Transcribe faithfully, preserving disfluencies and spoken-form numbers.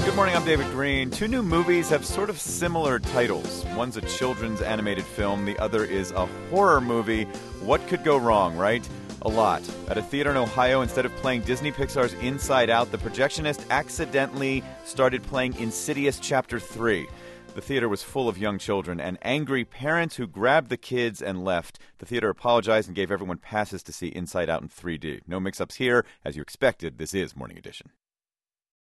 Good morning, I'm David Green. Two new movies have sort of similar titles. One's a children's animated film, the other is a horror movie. What could go wrong, right? A lot. At a theater in Ohio, instead of playing Disney Pixar's Inside Out, the projectionist accidentally started playing Insidious Chapter three. The theater was full of young children and angry parents who grabbed the kids and left. The theater apologized and gave everyone passes to see Inside Out in three D. No mix-ups here. As you expected, this is Morning Edition.